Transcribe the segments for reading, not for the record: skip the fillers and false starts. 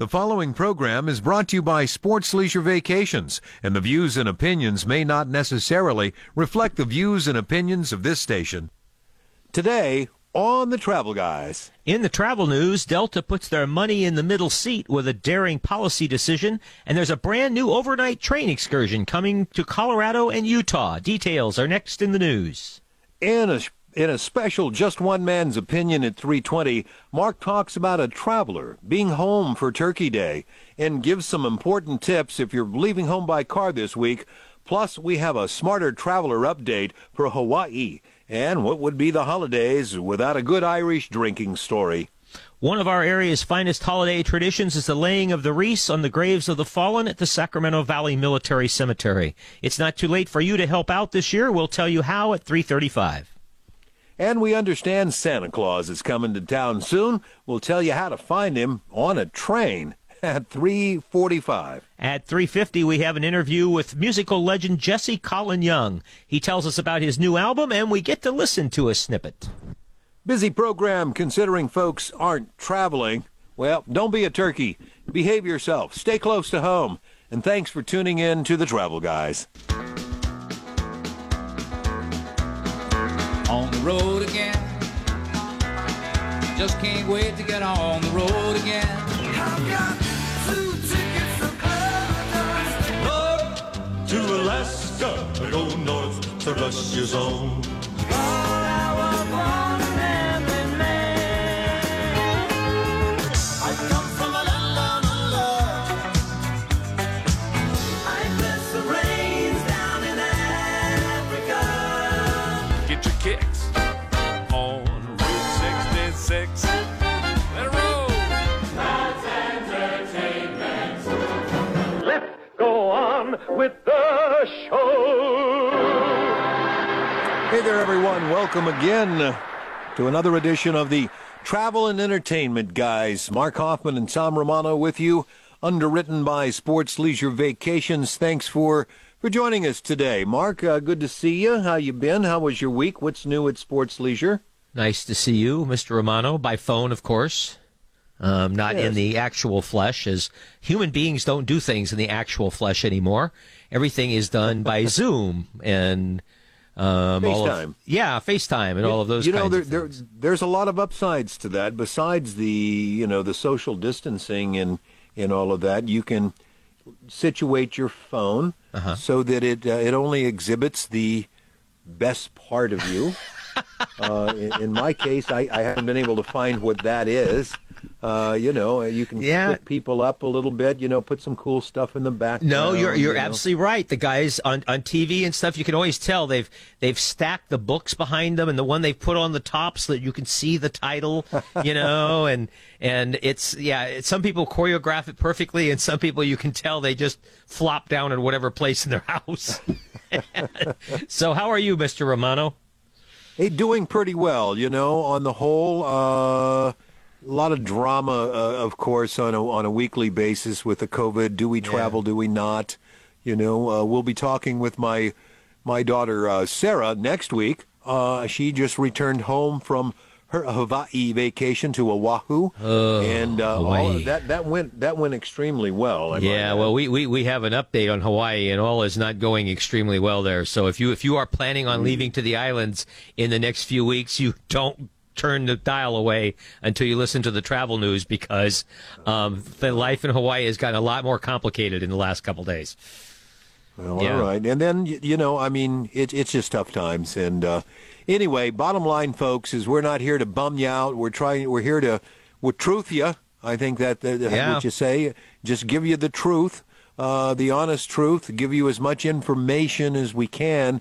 The following program is brought to you by Sports Leisure Vacations, and the views and opinions may not necessarily reflect the views and opinions of this station. Today on the Travel Guys. In the travel news, Delta puts their money in the middle seat with a daring policy decision, and there's a brand new overnight train excursion coming to Colorado and Utah. Details are next in the news. In a special Just One Man's Opinion at 3:20, Mark talks about a traveler being home for Turkey Day and gives some important tips if you're leaving home by car this week. Plus, we have a Smarter Traveler update for Hawaii and what would be the holidays without a good Irish drinking story. One of our area's finest holiday traditions is the laying of the wreaths on the graves of the fallen at the Sacramento Valley Military Cemetery. It's not too late for you to help out this year. We'll tell you how at 3:35. And we understand Santa Claus is coming to town soon. We'll tell you how to find him on a train at 3:45. At 3:50, we have an interview with musical legend Jesse Colin Young. He tells us about his new album, and we get to listen to a snippet. Busy program considering folks aren't traveling. Well, don't be a turkey. Behave yourself. Stay close to home. And thanks for tuning in to the Travel Guys. On the road again. Just can't wait to get on the road again. I've got 2 tickets to paradise. North to Alaska, I go north to Russia's own. I come from a land of love. I bless the rains down in Africa. Get your kicks on Route 66. Let it roll. That's entertainment. Let's go on with the show. Hey there, everyone. Welcome again to another edition of the Travel and Entertainment Guys. Mark Hoffman and Tom Romano with you, underwritten by Sports Leisure Vacations. Thanks for joining us today. Mark, good to see you. How you been? How was your week? What's new at Sports Leisure? Nice to see you, Mr. Romano, by phone, of course. Not Yes. in the actual flesh, as human beings don't do things in the actual flesh anymore. Everything is done by Zoom and FaceTime. FaceTime and all of those You know, kinds of things. there's a lot of upsides to that. Besides the social distancing and all of that, you can situate your phone so that it only exhibits the best part of you. In my case, I haven't been able to find what that is. You can put people up a little bit, put some cool stuff in the background. No, you're absolutely right. The guys on TV and stuff, you can always tell they've stacked the books behind them, and the one they've put on the top so that you can see the title, and it's some people choreograph it perfectly, and some people you can tell they just flop down in whatever place in their house. So how are you, Mr. Romano? Hey, doing pretty well, on the whole. A lot of drama, of course, on a weekly basis with the COVID. Do we travel? Do we not? We'll be talking with my daughter Sarah next week. She just returned home from her Hawaii vacation to Oahu, and all of that went extremely well. Well, we have an update on Hawaii, and all is not going extremely well there. So if you are planning on leaving to the islands in the next few weeks, you don't turn the dial away until you listen to the travel news, because the life in Hawaii has gotten a lot more complicated in the last couple days. Well, all right. And then, it's just tough times. And anyway, bottom line, folks, is we're not here to bum you out. We're here to truth you. I think that what you say, just give you the truth, the honest truth, give you as much information as we can.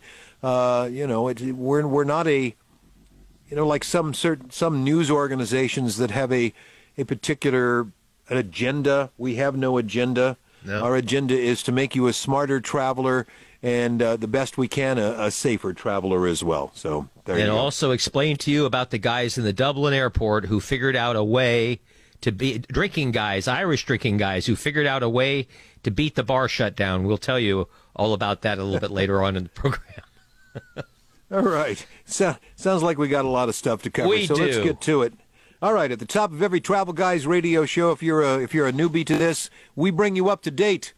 We're not a, like some news organizations that have a particular agenda. We have no agenda. No. Our agenda is to make you a smarter traveler and the best we can, a safer traveler as well. So there you go. And also explain to you about the guys in the Dublin airport who figured out a way to be Irish drinking guys who figured out a way to beat the bar shutdown. We'll tell you all about that a little bit later on in the program. All right. Sounds like we got a lot of stuff to cover. We do. Let's get to it. All right, at the top of every Travel Guys radio show, if you're a newbie to this, we bring you up to date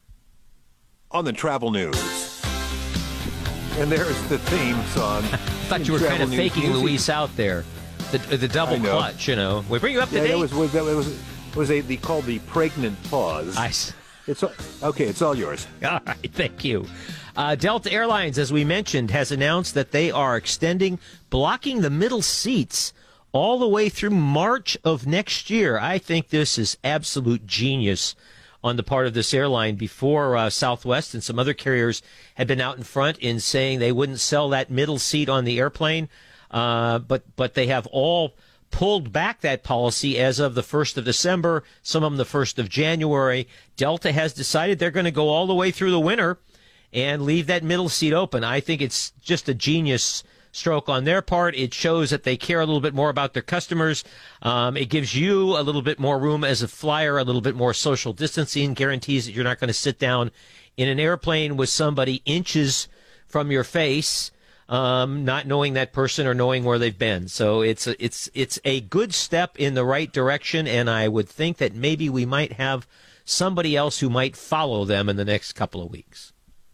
on the travel news. And there's the theme song. I thought you were kind of faking Luis out there. The double clutch, you know. We bring you up to date. It was called the pregnant pause. It's all yours. All right, thank you. Delta Airlines, as we mentioned, has announced that they are blocking the middle seats all the way through March of next year. I think this is absolute genius on the part of this airline. Before Southwest and some other carriers had been out in front in saying they wouldn't sell that middle seat on the airplane, but they have all pulled back that policy as of the 1st of December, some of them the 1st of January. Delta has decided they're going to go all the way through the winter and leave that middle seat open. I think it's just a genius stroke on their part. It shows that they care a little bit more about their customers. It gives you a little bit more room as a flyer, a little bit more social distancing, guarantees that you're not going to sit down in an airplane with somebody inches from your face, not knowing that person or knowing where they've been. So it's a good step in the right direction, and I would think that maybe we might have somebody else who might follow them in the next couple of weeks.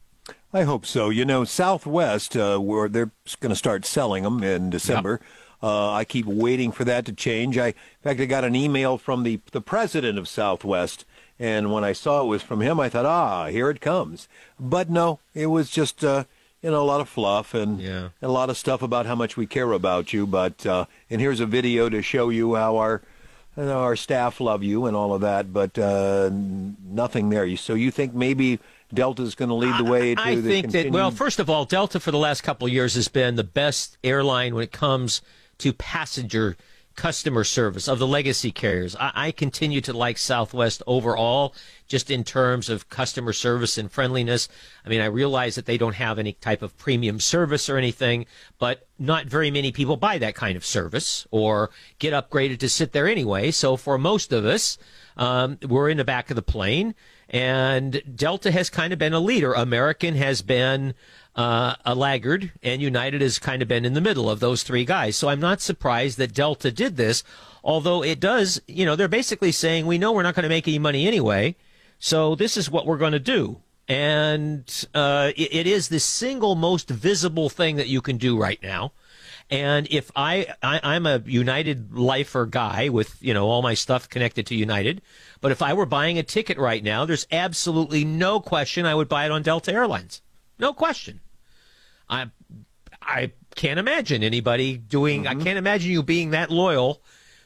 I hope so. You know, Southwest, where they're going to start selling them in December. Yep. I keep waiting for that to change. In fact, I got an email from the president of Southwest, and when I saw it was from him, I thought, here it comes. But no, it was just, a lot of fluff and a lot of stuff about how much we care about you. But and here's a video to show you how our staff love you and all of that. But nothing there. So you think maybe Delta's going to lead the way to I think that, well, first of all, Delta for the last couple of years has been the best airline when it comes to passenger customer service of the legacy carriers. I continue to like Southwest overall, just in terms of customer service and friendliness. I mean, I realize that they don't have any type of premium service or anything, but not very many people buy that kind of service or get upgraded to sit there anyway. So for most of us, we're in the back of the plane. And Delta has kind of been a leader. American has been a laggard, and United has kind of been in the middle of those three guys. So I'm not surprised that Delta did this, although it does, they're basically saying, we know we're not going to make any money anyway, so this is what we're going to do. And it is the single most visible thing that you can do right now. And if I'm a United lifer guy with, all my stuff connected to United, but if I were buying a ticket right now, there's absolutely no question I would buy it on Delta Airlines. No question. I can't imagine anybody doing, I can't imagine you being that loyal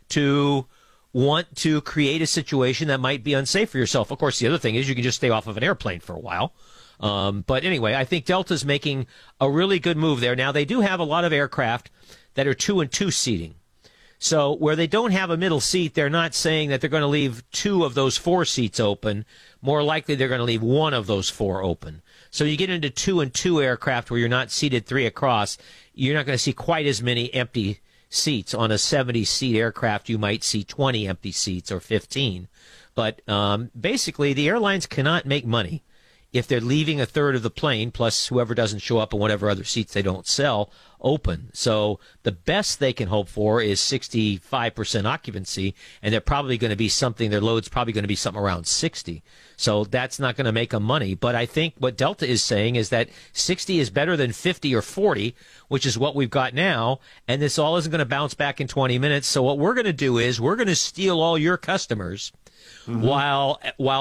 to want to create a situation that might be unsafe for yourself. Of course, the other thing is you can just stay off of an airplane for a while. But anyway, I think Delta's making a really good move there. Now, they do have a lot of aircraft that are 2 and 2 seating. So where they don't have a middle seat, they're not saying that they're going to leave 2 of those 4 seats open. More likely, they're going to leave 1 of those 4 open. So you get into 2 and 2 aircraft where you're not seated 3 across. You're not going to see quite as many empty seats. On a 70-seat aircraft, you might see 20 empty seats or 15. But basically, the airlines cannot make money if they're leaving a third of the plane, plus whoever doesn't show up and whatever other seats they don't sell, open. So the best they can hope for is 65% occupancy, and they're probably going to be something, their load's probably going to be something around 60. So that's not going to make them money. But I think what Delta is saying is that 60 is better than 50 or 40, which is what we've got now, and this all isn't going to bounce back in 20 minutes. So what we're going to do is we're going to steal all your customers while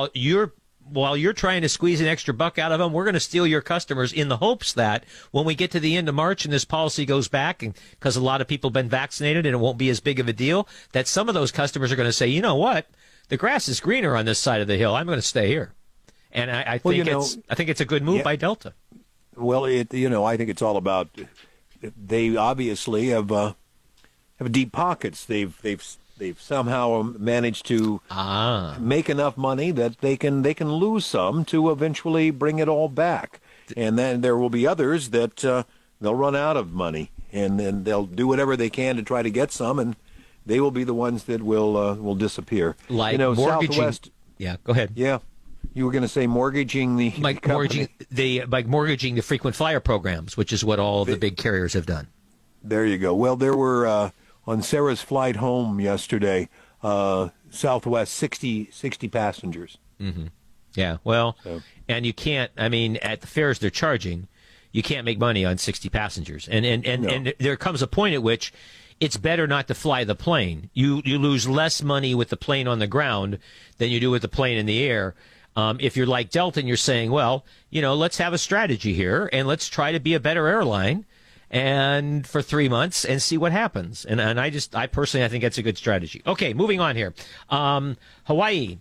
you're trying to squeeze an extra buck out of them. We're going to steal your customers in the hopes that when we get to the end of March and this policy goes back, and because a lot of people have been vaccinated and it won't be as big of a deal, that some of those customers are going to say, you know what, the grass is greener on this side of the hill. I'm going to stay here. And I think it's a good move by Delta. Well, I think it's all about, they obviously have deep pockets. They've somehow managed to make enough money that they can lose some to eventually bring it all back. And then there will be others that they'll run out of money, and then they'll do whatever they can to try to get some, and they will be the ones that will disappear. Like mortgaging. Southwest. Yeah, go ahead. Yeah, you were going to say mortgaging the mortgaging the frequent flyer programs, which is what all the big carriers have done. There you go. Well, there were on Sarah's flight home yesterday. Southwest, 60 passengers. Mm-hmm. Yeah, well, So. and you can't, I mean, at the fares they're charging, you can't make money on 60 passengers. And there comes a point at which it's better not to fly the plane. You lose less money with the plane on the ground than you do with the plane in the air. If you're like Delta and you're saying, well, let's have a strategy here and let's try to be a better airline and for 3 months and see what happens. And I personally, I think that's a good strategy. Okay, moving on here. Hawaii.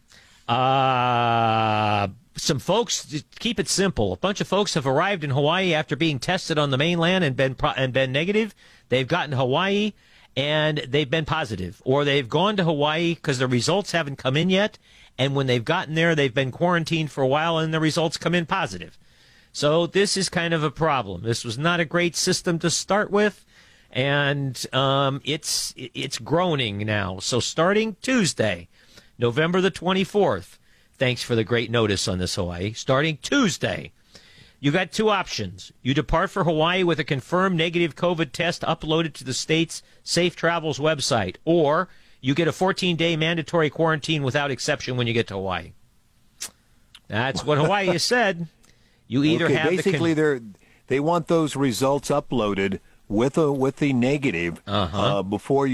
Some folks, just keep it simple. A bunch of folks have arrived in Hawaii after being tested on the mainland and been negative. They've gotten to Hawaii and they've been positive, or they've gone to Hawaii because the results haven't come in yet. And when they've gotten there, they've been quarantined for a while and the results come in positive. So this is kind of a problem. This was not a great system to start with, and it's groaning now. So starting Tuesday, November the 24th, thanks for the great notice on this, Hawaii. Starting Tuesday, you got two options. You depart for Hawaii with a confirmed negative COVID test uploaded to the state's Safe Travels website, or you get a 14-day mandatory quarantine without exception when you get to Hawaii. That's what Hawaii has said. You either have basically they want those results uploaded with the negative before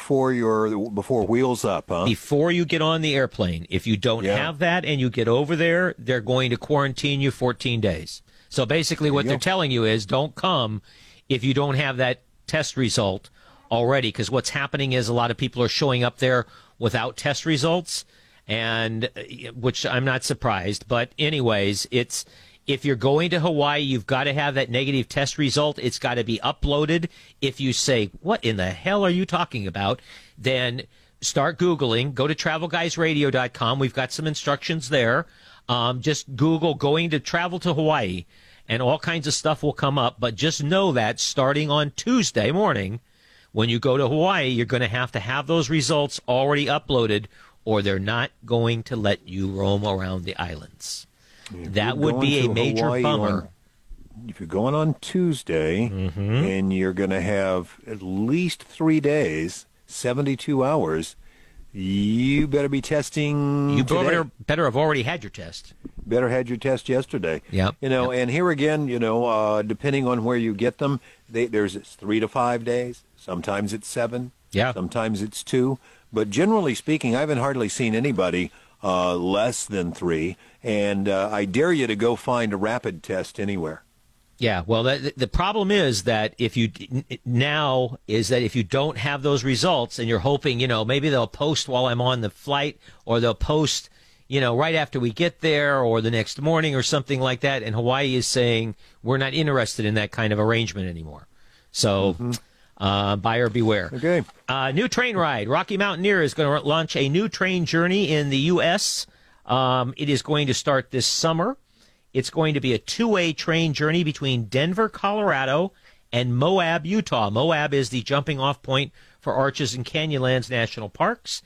wheels up, huh? Before you get on the airplane. If you don't have that and you get over there, they're going to quarantine you 14 days. So basically what they're telling you is don't come if you don't have that test result already, because what's happening is a lot of people are showing up there without test results, and which I'm not surprised. But anyways, if you're going to Hawaii, you've got to have that negative test result. It's got to be uploaded. If you say, what in the hell are you talking about? Then start Googling. Go to TravelGuysRadio.com. We've got some instructions there. Just Google going to travel to Hawaii, and all kinds of stuff will come up. But just know that starting on Tuesday morning, when you go to Hawaii, you're going to have those results already uploaded, or they're not going to let you roam around the islands. That would be a major Hawaii bummer. If you're going on Tuesday and you're going to have at least 3 days, 72 hours, you better be testing You today. better have already had your test. Better had your test yesterday. Yep. And here again, depending on where you get them, there's 3 to 5 days. Sometimes it's 7. Yeah. Sometimes it's 2. But generally speaking, I haven't hardly seen anybody less than 3. And I dare you to go find a rapid test anywhere. Yeah, well, the problem is that if you don't have those results and you're hoping, maybe they'll post while I'm on the flight, or they'll post, right after we get there or the next morning or something like that. And Hawaii is saying we're not interested in that kind of arrangement anymore. So buyer beware. Okay. New train ride. Rocky Mountaineer is going to launch a new train journey in the U.S. It is going to start this summer. It's going to be a two-way train journey between Denver, Colorado, and Moab, Utah. Moab is the jumping-off point for Arches and Canyonlands National Parks.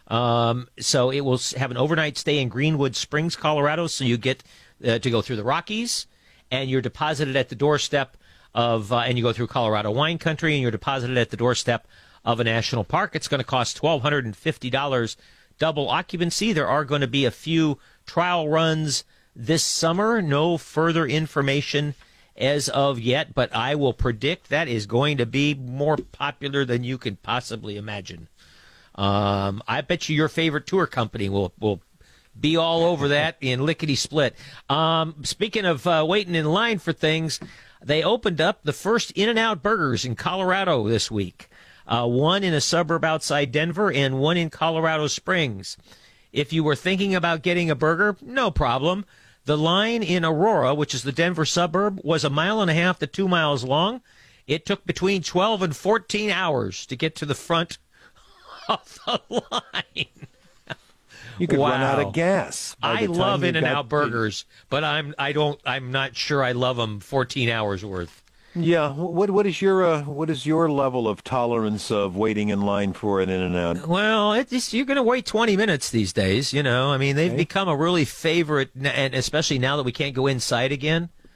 So it will have an overnight stay in Greenwood Springs, Colorado, so you get to go through the Rockies, and you're deposited at the doorstep of, and you go through Colorado wine country, and you're deposited at the doorstep of a national park. It's going to cost $1,250 double occupancy. There are going to be a few trial runs this summer. No further information as of yet, but I will predict that is going to be more popular than you could possibly imagine. I bet you your favorite tour company will be all over that in lickety-split. Speaking of waiting in line for things, they opened up the first In-N-Out Burgers in Colorado this week. One in a suburb outside Denver and one in Colorado Springs. If you were thinking about getting a burger, no problem. The line in Aurora, which is the Denver suburb, was 1.5 miles to 2 miles long. It took between 12 and 14 hours to get to the front of the line. You could run out of gas. I love In-N-Out burgers, but I'm not sure I love them 14 hours worth. Yeah. What is your level of tolerance of waiting in line for an In-N-Out? Well, you're going to wait 20 minutes these days. I mean, they've become a really favorite, and especially now that we can't go inside again.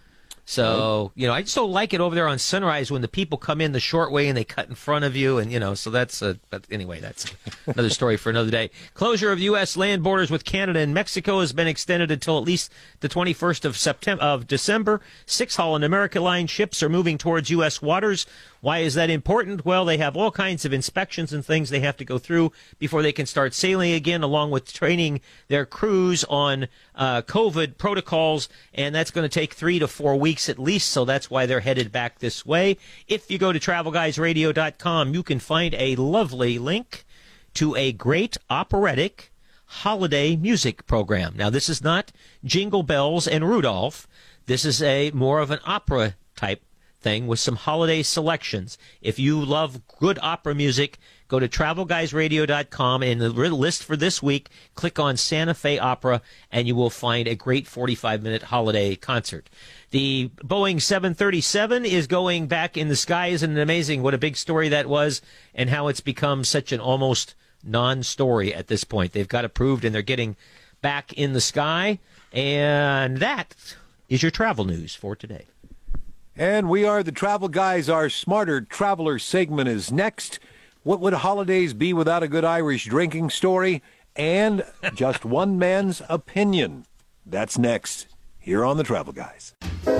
So, I just don't like it over there on Sunrise when the people come in the short way and they cut in front of you. And, so that's but anyway, that's another story for another day. Closure of U.S. land borders with Canada and Mexico has been extended until at least the 21st of December. 6 Holland America Line ships are moving towards U.S. waters. Why is that important? Well, they have all kinds of inspections and things they have to go through before they can start sailing again, along with training their crews on COVID protocols, and that's going to take 3 to 4 weeks at least, so that's why they're headed back this way. If you go to TravelGuysRadio.com, you can find a lovely link to a great operatic holiday music program. Now, this is not Jingle Bells and Rudolph. This is more of an opera type thing with some holiday selections. If you love good opera music, go to TravelGuysRadio.com, and in the list for this week, click on Santa Fe Opera, and you will find a great 45-minute holiday concert. The Boeing 737 is going back in the sky. Isn't it amazing what a big story that was, and how it's become such an almost non-story at this point? They've got approved, and they're getting back in the sky, and that is your travel news for today. And we are the Travel Guys. Our Smarter Traveler segment is next. What would holidays be without a good Irish drinking story? And just one man's opinion. That's next, here on the Travel Guys.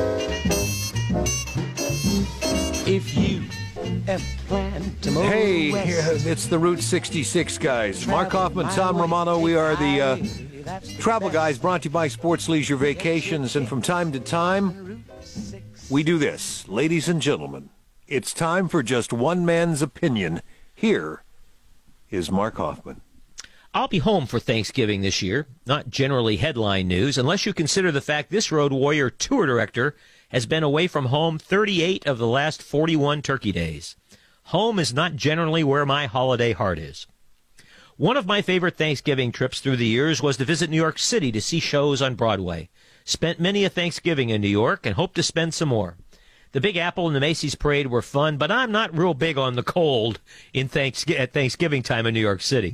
If you have planned to move Hey, west, it's the Route 66 guys. Mark Hoffman, Tom Romano. We are the Travel Guys, brought to you by Sports Leisure Vacations. And from time to time, we do this. Ladies and gentlemen, it's time for just one man's opinion. Here is Mark Hoffman. I'll be home for Thanksgiving this year. Not generally headline news, unless you consider the fact this Road Warrior tour director has been away from home 38 of the last 41 turkey days. Home is not generally where my holiday heart is. One of my favorite Thanksgiving trips through the years was to visit New York City to see shows on Broadway. Spent many a Thanksgiving in New York and hope to spend some more. The Big Apple and the Macy's Parade were fun, but I'm not real big on the cold at Thanksgiving time in New York City.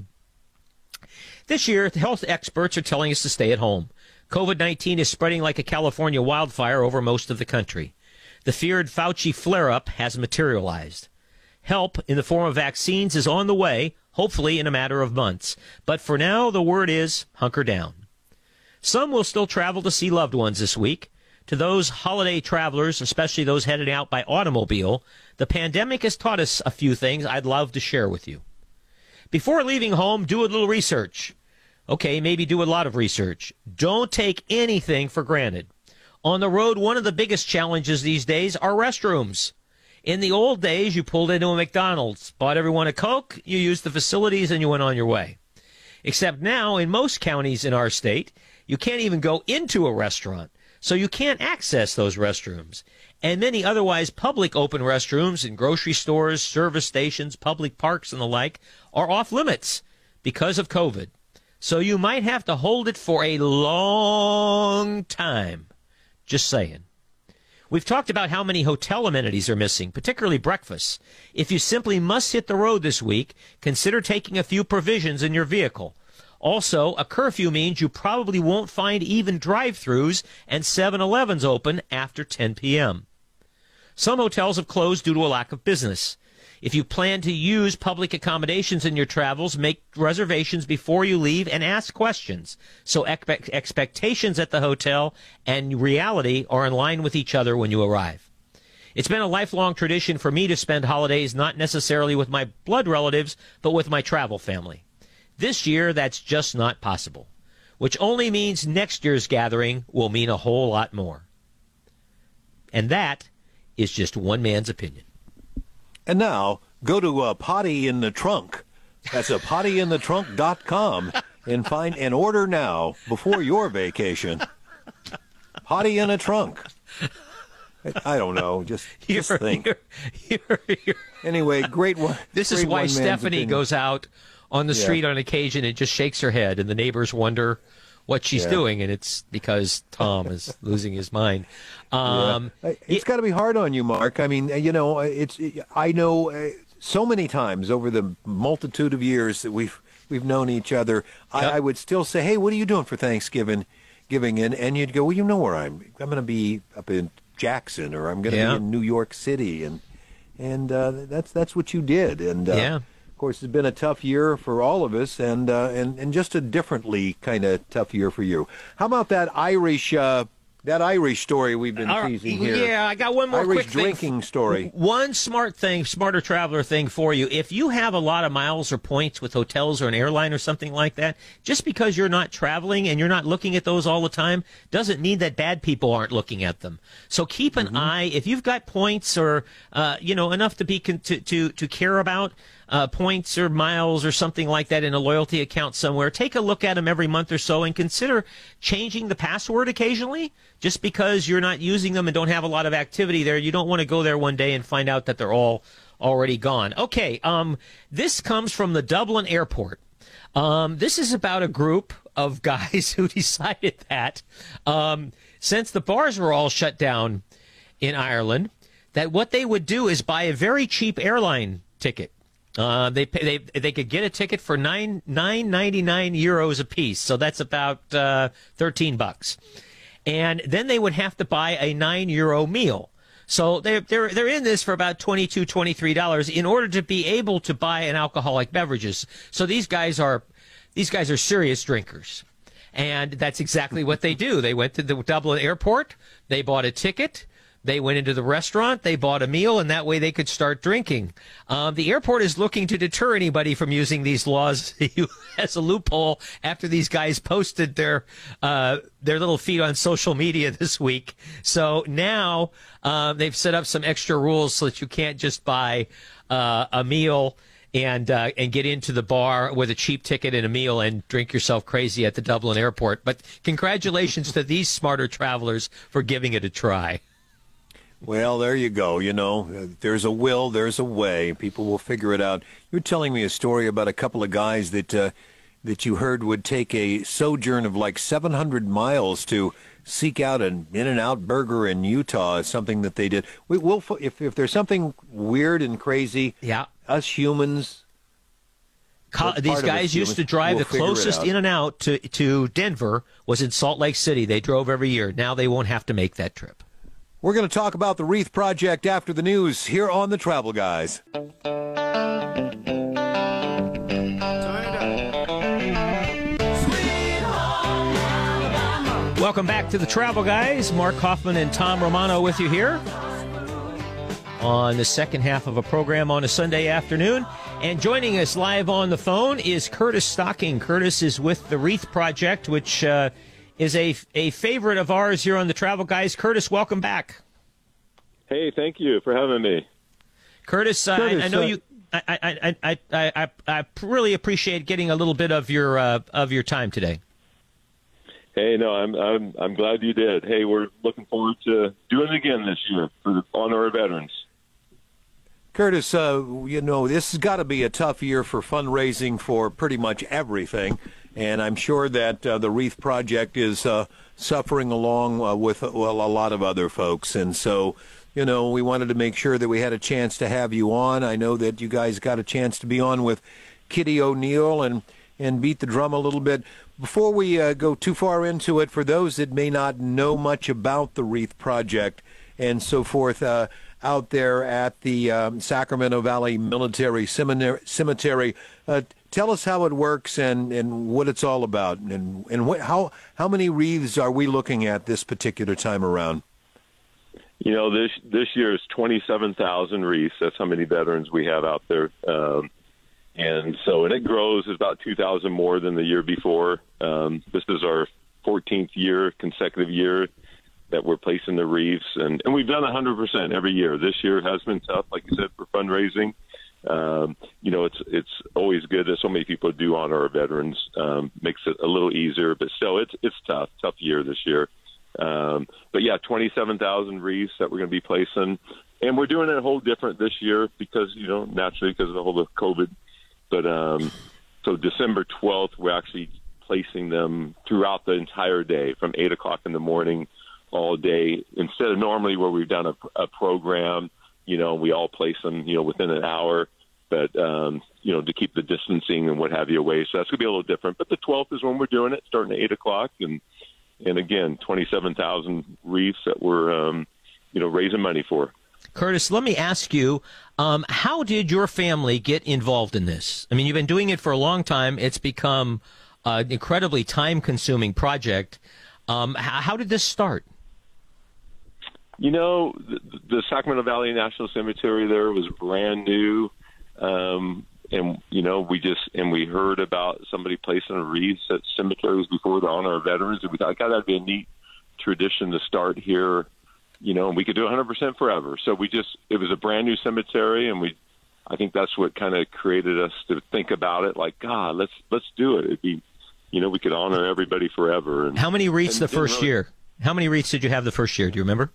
This year, health experts are telling us to stay at home. COVID-19 is spreading like a California wildfire over most of the country. The feared Fauci flare-up has materialized. Help in the form of vaccines is on the way, hopefully in a matter of months. But for now, the word is hunker down. Some will still travel to see loved ones this week. To those holiday travelers, especially those headed out by automobile, the pandemic has taught us a few things I'd love to share with you. Before leaving home, do a little research. Okay, maybe do a lot of research. Don't take anything for granted. On the road, one of the biggest challenges these days are restrooms. In the old days, you pulled into a McDonald's, bought everyone a Coke, you used the facilities, and you went on your way. Except now, in most counties in our state, you can't even go into a restaurant, so you can't access those restrooms. And many otherwise public open restrooms in grocery stores, service stations, public parks, and the like are off limits because of COVID. So you might have to hold it for a long time. Just saying. We've talked about how many hotel amenities are missing, particularly breakfast. If you simply must hit the road this week, consider taking a few provisions in your vehicle. Also, a curfew means you probably won't find even drive-thrus and 7-Elevens open after 10 p.m. Some hotels have closed due to a lack of business. If you plan to use public accommodations in your travels, make reservations before you leave and ask questions, so expectations at the hotel and reality are in line with each other when you arrive. It's been a lifelong tradition for me to spend holidays not necessarily with my blood relatives, but with my travel family. This year, that's just not possible, which only means next year's gathering will mean a whole lot more. And that is just one man's opinion. And now, go to Potty in the Trunk. That's a pottyinthetrunk.com and find and order now before your vacation. Potty in a trunk. I don't know. Just think. Anyway, great one. This is why Stephanie goes out on the street on occasion and just shakes her head, and the neighbors wonder what she's doing, and it's because Tom is losing his mind. It's got to be hard on you, Mark. I mean, you know, I know so many times over the multitude of years that we've known each other, I would still say, "Hey, what are you doing for Thanksgiving?" And you'd go, "Well, you know where I'm going to be up in Jackson, or I'm going to Yeah. be in New York City, and that's what you did. And Yeah. of course, it's been a tough year for all of us, and just a differently kind of tough year for you. How about that Irish story we've been teasing here? Yeah, I got one more Irish quick thing. drinking story. One smarter traveler thing for you. If you have a lot of miles or points with hotels or an airline or something like that, just because you're not traveling and you're not looking at those all the time doesn't mean that bad people aren't looking at them. So keep an eye. If you've got points or enough to be to care about points or miles or something like that in a loyalty account somewhere, take a look at them every month or so and consider changing the password occasionally. Just because you're not using them and don't have a lot of activity there, you don't want to go there one day and find out that they're all already gone. Okay, this comes from the Dublin airport. This is about a group of guys who decided that since the bars were all shut down in Ireland, that what they would do is buy a very cheap airline ticket. They could get a ticket for €9.99 a piece, so that's about $13. And then they would have to buy a €9 meal. So they're in this for about $22, $23 in order to be able to buy an alcoholic beverages. So these guys are serious drinkers. And that's exactly what they do. They went to the Dublin airport, they bought a ticket, they went into the restaurant, they bought a meal, and that way they could start drinking. The airport is looking to deter anybody from using these laws as a loophole after these guys posted their little feed on social media this week. So now they've set up some extra rules so that you can't just buy a meal and get into the bar with a cheap ticket and a meal and drink yourself crazy at the Dublin airport. But congratulations to these smarter travelers for giving it a try. Well, there you go. There's a will, there's a way. People will figure it out. You're telling me a story about a couple of guys that you heard would take a sojourn of like 700 miles to seek out an In-N-Out burger in Utah. Something that they did. We'll if there's something weird and crazy. Yeah. Us humans. These guys used to drive. The closest In-N-Out to Denver was in Salt Lake City. They drove every year. Now they won't have to make that trip. We're going to talk about the Wreath Project after the news here on The Travel Guys. Welcome back to The Travel Guys. Mark Hoffman and Tom Romano with you here on the second half of a program on a Sunday afternoon. And joining us live on the phone is Curtis Stocking. Curtis is with the Wreath Project, which is a favorite of ours here on The Travel Guys. Curtis, welcome back. Hey, thank you for having me. Curtis, I know you. I really appreciate getting a little bit of your time today. Hey, no, I'm glad you did. Hey, we're looking forward to doing it again this year for the honor of veterans. Curtis, this has got to be a tough year for fundraising for pretty much everything, and I'm sure that the Wreath Project is suffering along with a lot of other folks, and so, we wanted to make sure that we had a chance to have you on. I know that you guys got a chance to be on with Kitty O'Neill and beat the drum a little bit. Before we go too far into it, for those that may not know much about the Wreath Project and so forth, out there at the Sacramento Valley Military Cemetery, tell us how it works and what it's all about, and how many wreaths are we looking at this particular time around? This year is 27,000 wreaths. That's how many veterans we have out there. And it grows. It's about 2,000 more than the year before. This is our 14th consecutive year that we're placing the wreaths, and we've done 100% every year. This year has been tough, like you said, for fundraising. It's always good that so many people do honor our veterans. Makes it a little easier, but still, it's tough year this year. But yeah, 27,000 wreaths that we're going to be placing, and we're doing it a whole different this year because naturally because of the whole COVID. But so December 12th, we're actually placing them throughout the entire day, from 8 o'clock in the morning all day, instead of normally where we've done a program, we all place them, within an hour, but, to keep the distancing and what have you away. So that's going to be a little different. But the 12th is when we're doing it, starting at 8 o'clock. And again, 27,000 wreaths that we're, raising money for. Curtis, let me ask you, how did your family get involved in this? I mean, you've been doing it for a long time. It's become an incredibly time-consuming project. How did this start? The Sacramento Valley National Cemetery there was brand new. And we heard about somebody placing wreaths at cemeteries before to honor our veterans, and we thought, God, that'd be a neat tradition to start here, and we could do 100% forever. So it was a brand new cemetery, and I think that's what kind of created us to think about it. Like, God, let's do it. It'd be, we could honor everybody forever. And how many wreaths the first year? How many wreaths did you have the first year? Do you remember?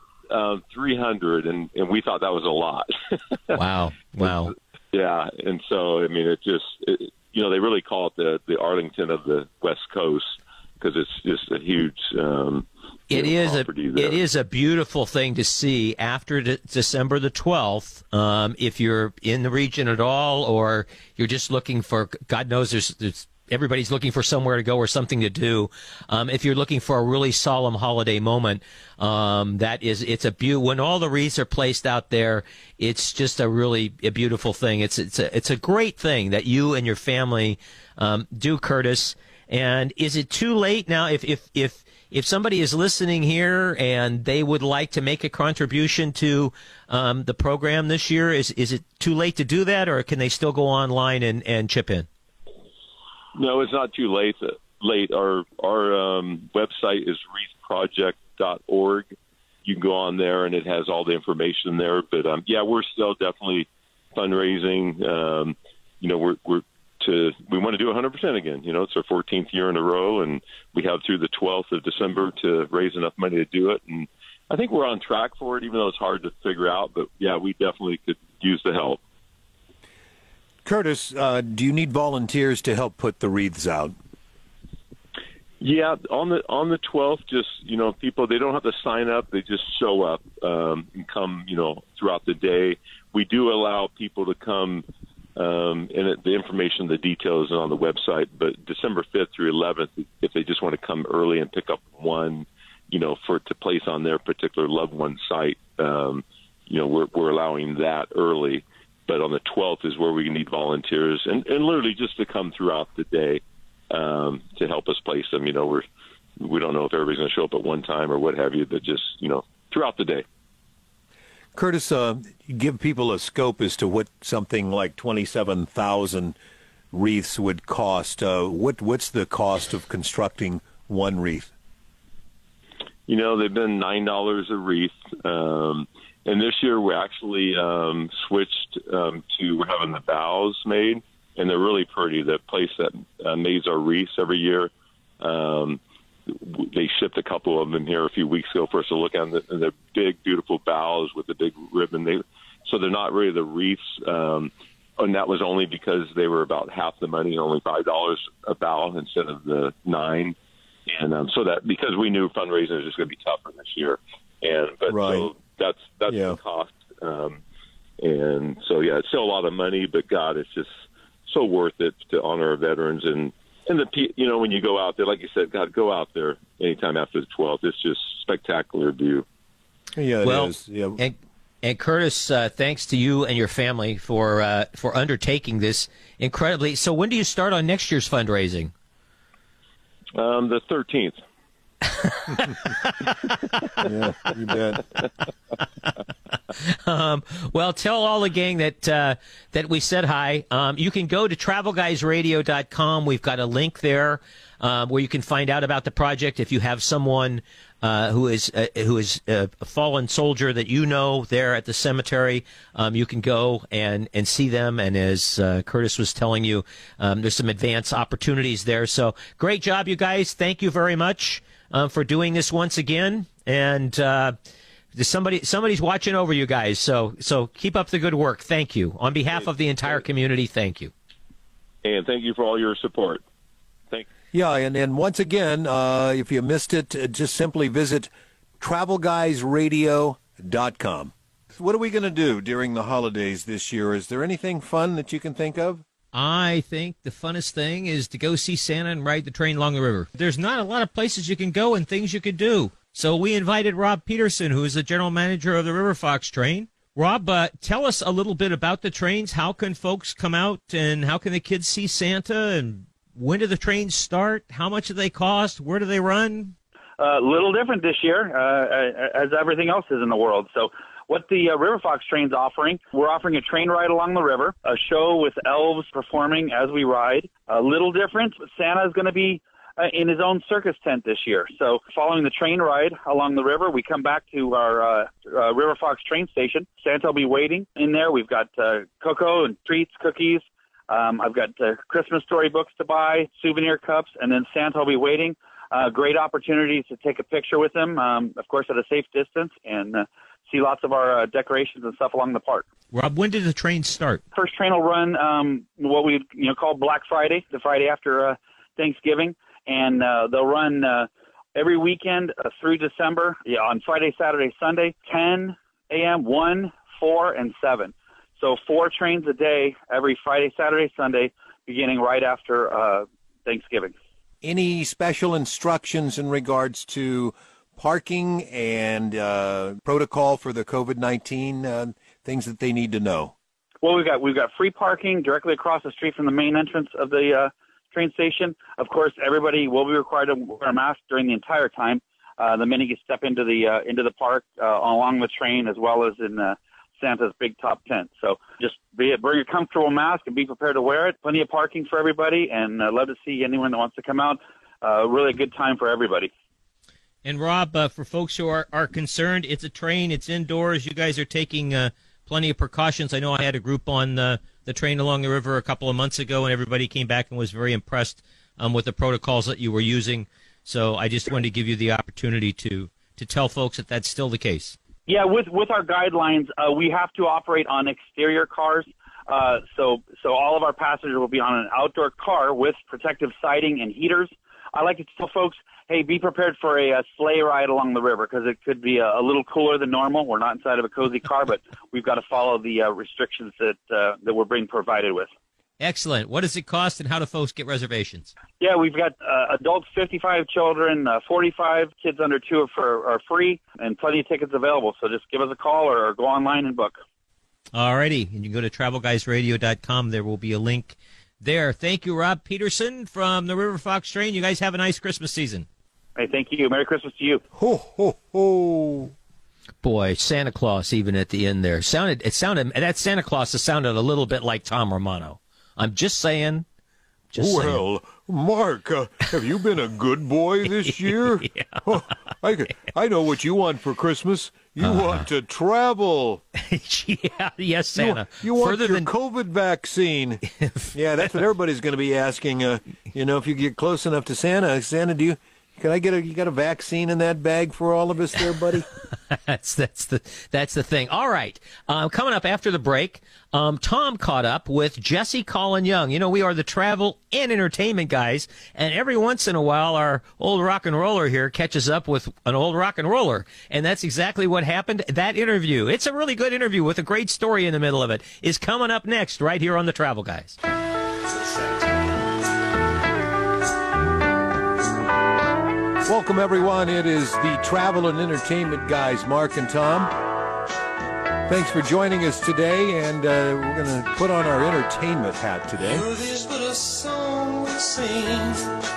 300, and we thought that was a lot. Wow. Yeah, and so I mean, they really call it the Arlington of the West Coast because it's just a huge. It is a beautiful thing to see after December the 12th. If you're in the region at all, or you're just looking for, God knows, there's everybody's looking for somewhere to go or something to do. If you're looking for a really solemn holiday moment, it's a when all the wreaths are placed out there, it's just a beautiful thing. It's a great thing that you and your family do, Curtis. And is it too late now if somebody is listening here and they would like to make a contribution to the program this year, is it too late to do that, or can they still go online and chip in? No, it's not too late. Our website is wreathproject.org. You can go on there, and it has all the information there. But we're still definitely fundraising. We want to do 100% again. It's our 14th year in a row, and we have through the 12th of December to raise enough money to do it. And I think we're on track for it, even though it's hard to figure out. But yeah, we definitely could use the help. Curtis, do you need volunteers to help put the wreaths out? Yeah, on the 12th, just people, they don't have to sign up; they just show up and come. Throughout the day, we do allow people to come, and the information, the details, are on the website. But December 5th through 11th, if they just want to come early and pick up one, to place on their particular loved one site, we're allowing that early. But on the 12th is where we need volunteers and literally just to come throughout the day to help us place them. We don't know if everybody's going to show up at one time or what have you, but just, throughout the day. Curtis, give people a scope as to what something like 27,000 wreaths would cost. What's the cost of constructing one wreath? They've been $9 a wreath. And this year we actually switched to having the bows made, and they're really pretty. The place that makes our wreaths every year, they shipped a couple of them here a few weeks ago for us to look at. And they're big, beautiful bows with a big ribbon. So they're not really the wreaths, and that was only because they were about half the money, only $5 a bow instead of the $9. And so that because we knew fundraising was just going to be tougher this year, right. So that's the cost. And so, it's still a lot of money, but God, it's just so worth it to honor our veterans. And when you go out there, like you said, God, go out there anytime after the 12th. It's just spectacular view. Yeah, it is. Yeah. And Curtis, thanks to you and your family for undertaking this incredibly. So when do you start on next year's fundraising? The 13th. Yeah, you bet. Well, tell all the gang that we said hi. You can go to travelguysradio.com. We've got a link there where you can find out about the project. If you have someone who is a fallen soldier that there at the cemetery, you can go and see them. And as Curtis was telling you, there's some advance opportunities there. So great job, you guys. Thank you very much for doing this once again. And somebody's watching over you guys. So keep up the good work. Thank you. On behalf of the entire community, thank you. And thank you for all your support. Yeah, and once again, if you missed it, just simply visit travelguysradio.com. What are we going to do during the holidays this year? Is there anything fun that you can think of? I think the funnest thing is to go see Santa and ride the train along the river. There's not a lot of places you can go and things you could do. So we invited Rob Peterson, who is the general manager of the River Fox train. Rob, tell us a little bit about the trains. How can folks come out, and how can the kids see Santa, and when do the trains start? How much do they cost? Where do they run? A little different this year, as everything else is in the world. So what the River Fox train's offering, we're offering a train ride along the river, a show with elves performing as we ride. A little different, Santa is going to be in his own circus tent this year. So following the train ride along the river, we come back to our River Fox train station. Santa will be waiting in there. We've got cocoa and treats, cookies. I've got Christmas story books to buy, souvenir cups, and then Santa will be waiting. Great opportunities to take a picture with him, of course, at a safe distance, and see lots of our decorations and stuff along the park. Rob, when did the train start? First train will run what we call Black Friday, the Friday after Thanksgiving, and they'll run every weekend through December, on Friday, Saturday, Sunday, 10 a.m., 1, 4, and 7. So 4 trains a day every Friday, Saturday, Sunday, beginning right after Thanksgiving. Any special instructions in regards to parking and protocol for the COVID-19 things that they need to know? Well, we've got free parking directly across the street from the main entrance of the train station. Of course, everybody will be required to wear a mask during the entire time. The minute you step into the park along the train, as well as in Santa's big top tent. So just bring a comfortable mask and be prepared to wear it. Plenty of parking for everybody, and I'd love to see anyone that wants to come out. Really a good time for everybody. And Rob, for folks who are concerned, it's a train, it's indoors. You guys are taking plenty of precautions. I know I had a group on the train along the river a couple of months ago, and everybody came back and was very impressed with the protocols that you were using. So I just wanted to give you the opportunity to tell folks that that's still the case. Yeah, with our guidelines, we have to operate on exterior cars. So all of our passengers will be on an outdoor car with protective siding and heaters. I like to tell folks, hey, be prepared for a sleigh ride along the river, because it could be a little cooler than normal. We're not inside of a cozy car, but we've got to follow the restrictions that we're being provided with. Excellent. What does it cost, and how do folks get reservations? Yeah, we've got adults 55, children 45, kids under 2 are free, and plenty of tickets available. So just give us a call or go online and book. All righty. And you can go to TravelGuysRadio.com. There will be a link there. Thank you, Rob Peterson from the River Fox train. You guys have a nice Christmas season. Hey, thank you. Merry Christmas to you. Ho, ho, ho. Boy, Santa Claus even at the end there. That Santa Claus sounded a little bit like Tom Romano. I'm just saying. Well, Mark, have you been a good boy this year? Yeah. Oh, I know what you want for Christmas. You want to travel. Yes, Santa. You want Further your than COVID vaccine. Yeah, that's what everybody's going to be asking. If you get close enough to Santa, can I you got a vaccine in that bag for all of us there, buddy? That's the thing. All right. Coming up after the break, Tom caught up with Jesse Colin Young. We are the travel and entertainment guys, and every once in a while our old rock and roller here catches up with an old rock and roller, and that's exactly what happened. That interview, it's a really good interview with a great story in the middle of it, is coming up next right here on the Travel Guys. Welcome, everyone. It is the Travel and Entertainment guys, Mark and Tom. Thanks for joining us today, and we're going to put on our entertainment hat today. This but a song we sing,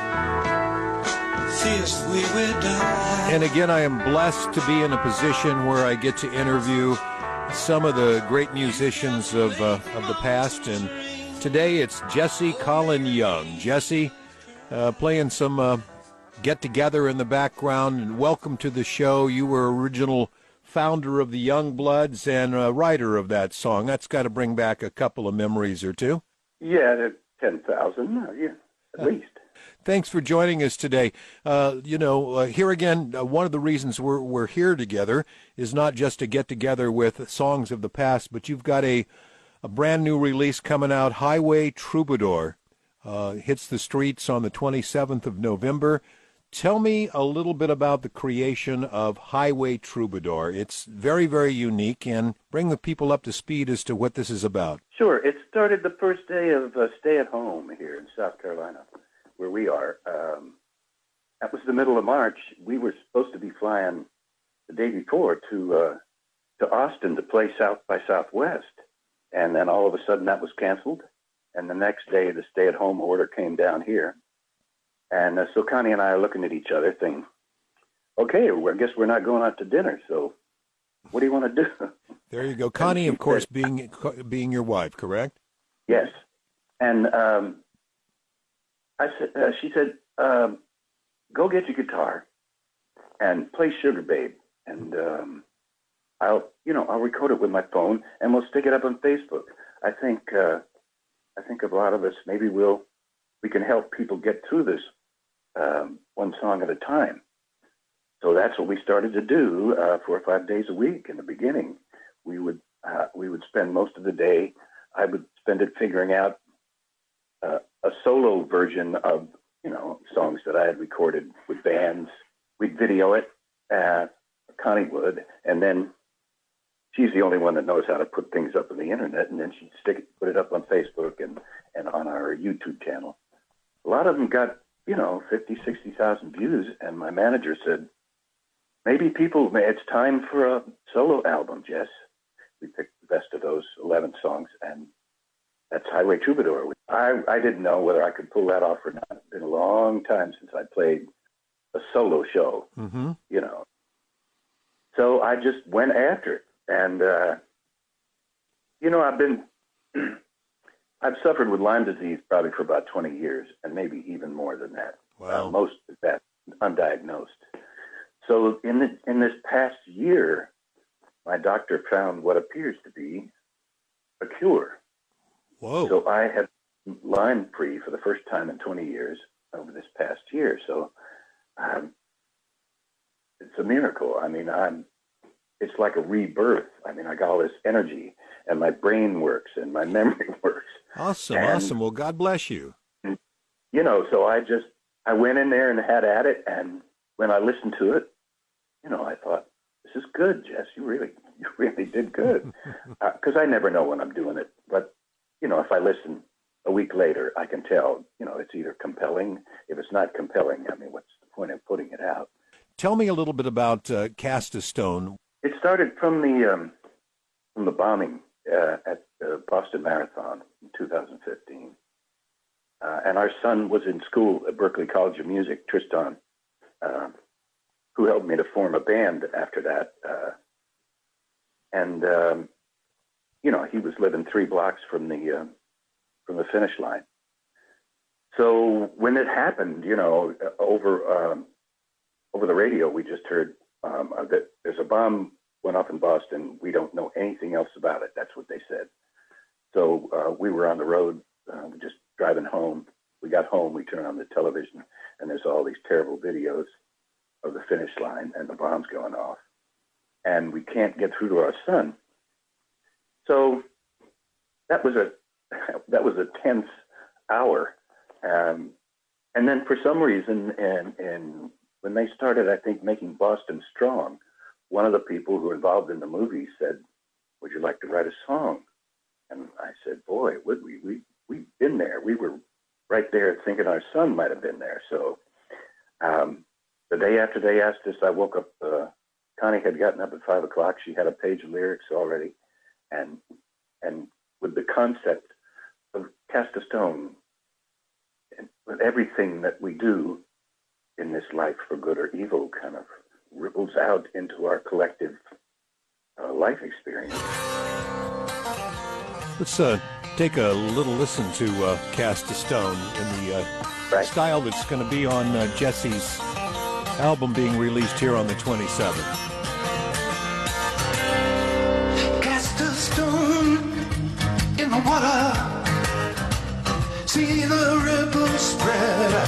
fierce we will die. And again, I am blessed to be in a position where I get to interview some of the great musicians of the past. And today it's Jesse Colin Young. Jesse playing some Get Together in the background, and welcome to the show. You were original founder of the Youngbloods and writer of that song. That's got to bring back a couple of memories or two. Yeah, 10,000, at least. Thanks for joining us today. Here again, one of the reasons we're here together is not just to get together with songs of the past, but you've got a brand new release coming out, Highway Troubadour. Hits the streets on the 27th of November. Tell me a little bit about the creation of Highway Troubadour. It's very, very unique, and bring the people up to speed as to what this is about. Sure. It started the first day of stay-at-home here in South Carolina, where we are. that was the middle of March. We were supposed to be flying the day before to Austin to play South by Southwest. And then all of a sudden that was canceled. And the next day, the stay-at-home order came down here. And so Connie and I are looking at each other thinking, okay, well, I guess we're not going out to dinner. So what do you want to do? There you go. Connie, of course, being your wife, correct? Yes. And she said, go get your guitar and play Sugar Babe. And I'll record it with my phone and we'll stick it up on Facebook. I think a lot of us, maybe we can help people get through this one song at a time. So that's what we started to do 4 or 5 days a week. In the beginning, we would spend most of the day. I would spend it figuring out a solo version of songs that I had recorded with bands. We'd video it, Connie would, and then she's the only one that knows how to put things up on the internet, and then she'd put it up on Facebook and on our YouTube channel. A lot of them got 50, 60,000 views, and my manager said, maybe it's time for a solo album, Jess. We picked the best of those 11 songs, and that's Highway Troubadour. I didn't know whether I could pull that off or not. It's been a long time since I played a solo show, So I just went after it. And, I've suffered with Lyme disease probably for about 20 years, and maybe even more than that. Wow. Most of that undiagnosed. So in this past year, my doctor found what appears to be a cure. Whoa. So I have Lyme free for the first time in 20 years over this past year. So it's a miracle. I mean, it's like a rebirth. I mean, I got all this energy, and my brain works, and my memory works. Awesome. Well, God bless you. So I went in there and had at it, and when I listened to it, I thought, this is good, Jess. You really did good. Because I never know when I'm doing it. But, if I listen a week later, I can tell, it's either compelling. If it's not compelling, I mean, what's the point of putting it out? Tell me a little bit about Cast a Stone. It started from the bombing at the Boston Marathon in 2015. And our son was in school at Berklee College of Music, Tristan, who helped me to form a band after that. He was living 3 blocks from the finish line. So when it happened, over the radio, we just heard that there's a bomb went off in Boston. We don't know anything else about it. That's what they said. So we were on the road, just driving home. We got home, we turned on the television, and there's all these terrible videos of the finish line and the bombs going off. And we can't get through to our son. So that was a tense hour. And then for some reason, and when they started, I think, making Boston Strong, one of the people who were involved in the movie said, would you like to write a song? And I said, boy, would we? We've been there. We were right there thinking our son might have been there. So the day after they asked us, I woke up. Connie had gotten up at 5 o'clock. She had a page of lyrics already. And with the concept of Cast a Stone, and with everything that we do in this life, for good or evil, kind of ripples out into our collective life experience. Let's take a little listen to Cast a Stone in the style that's going to be on Jesse's album being released here on the 27th. Cast a stone in the water, see the ripples spread,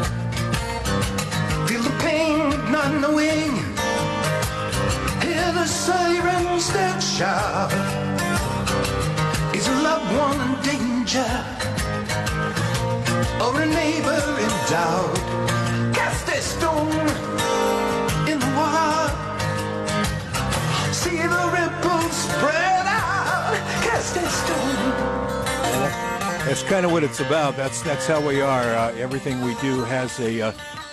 feel the pain not knowing, hear the sirens that shout. Is a loved one in danger, or a neighbor in doubt? Cast a stone in the water, see the ripples spread out. Cast a stone. That's kind of what it's about. That's how we are. Everything we do has a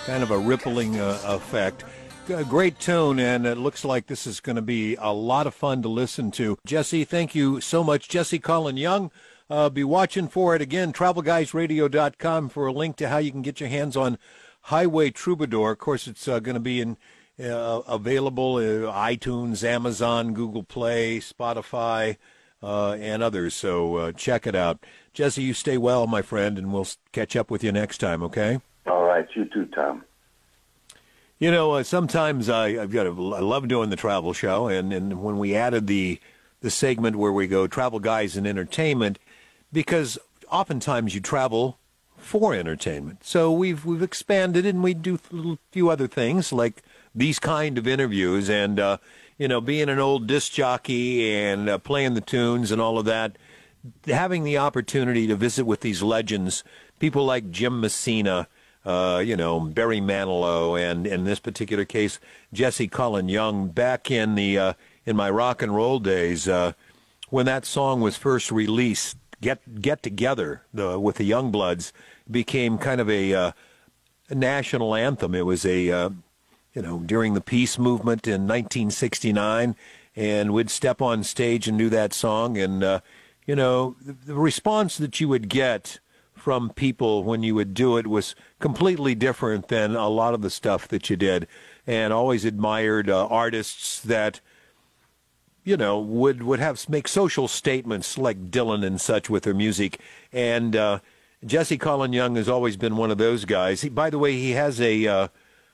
kind of a rippling effect. Great tune, and it looks like this is going to be a lot of fun to listen to. Jesse, thank you so much. Jesse Colin Young, be watching for it again. TravelGuysRadio.com for a link to how you can get your hands on Highway Troubadour. Of course, it's going to be available iTunes, Amazon, Google Play, Spotify, and others. So check it out. Jesse, you stay well, my friend, and we'll catch up with you next time, okay? All right, you too, Tom. You know, sometimes I love doing the travel show, and when we added the segment where we go Travel Guys and Entertainment, because oftentimes you travel for entertainment. So we've expanded and we do a few other things like these kind of interviews and, being an old disc jockey and playing the tunes and all of that, having the opportunity to visit with these legends, people like Jim Messina, Barry Manilow, and in this particular case, Jesse Colin Young, back in my rock and roll days, when that song was first released, Get Together with the Youngbloods became kind of a national anthem. It was during the peace movement in 1969, and we'd step on stage and do that song, and the response that you would get from people when you would do it was completely different than a lot of the stuff that you did, and always admired artists that would make social statements like Dylan and such with their music. And Jesse Colin Young has always been one of those guys. By the way, he has a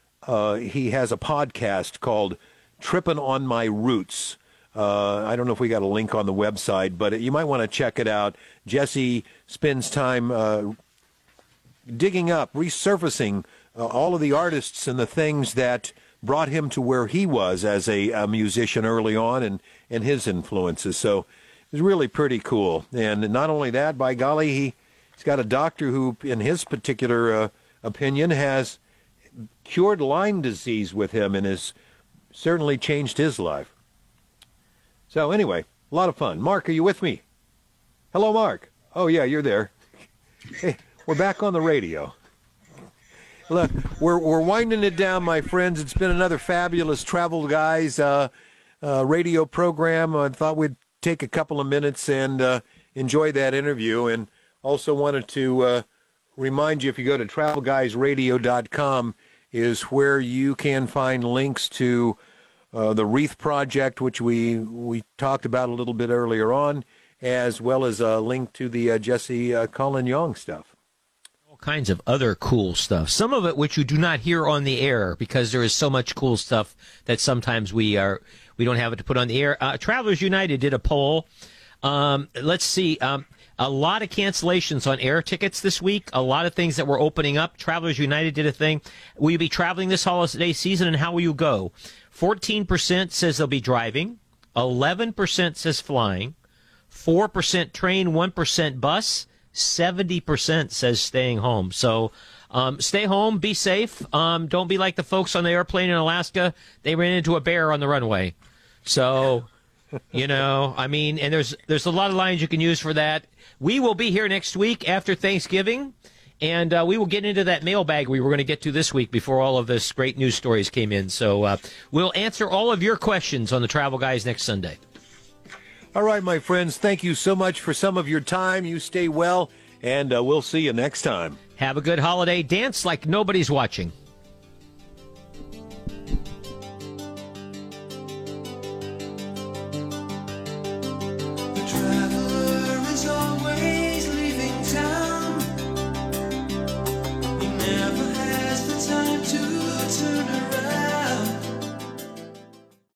podcast called Trippin' on My Roots. I don't know if we got a link on the website, but you might want to check it out. Jesse spends time digging up, resurfacing all of the artists and the things that brought him to where he was as a musician early on and his influences. So it's really pretty cool. And not only that, by golly, he's got a doctor who, in his particular opinion, has cured Lyme disease with him and has certainly changed his life. So anyway, a lot of fun. Mark, are you with me? Hello, Mark. Oh, yeah, you're there. Hey, we're back on the radio. Look, we're winding it down, my friends. It's been another fabulous Travel Guys radio program. I thought we'd take a couple of minutes and enjoy that interview. And also wanted to remind you, if you go to TravelGuysRadio.com, is where you can find links to the Wreath Project, which we talked about a little bit earlier on, as well as a link to the Jesse Colin Young stuff. Kinds of other cool stuff, some of it which you do not hear on the air because there is so much cool stuff that sometimes we don't have it to put on the air. Travelers United did a poll. Let's see, a lot of cancellations on air tickets this week, a lot of things that were opening up. Travelers United did a thing. Will you be traveling this holiday season, and how will you go? 14% says they'll be driving, 11% says flying, 4% train, 1% bus, 70% says staying home. So stay home, be safe. Don't be like the folks on the airplane in Alaska. They ran into a bear on the runway. So, and there's a lot of lines you can use for that. We will be here next week after Thanksgiving, and we will get into that mailbag we were going to get to this week before all of this great news stories came in. So we'll answer all of your questions on the Travel Guys next Sunday. All right, my friends, thank you so much for some of your time. You stay well, and we'll see you next time. Have a good holiday. Dance like nobody's watching.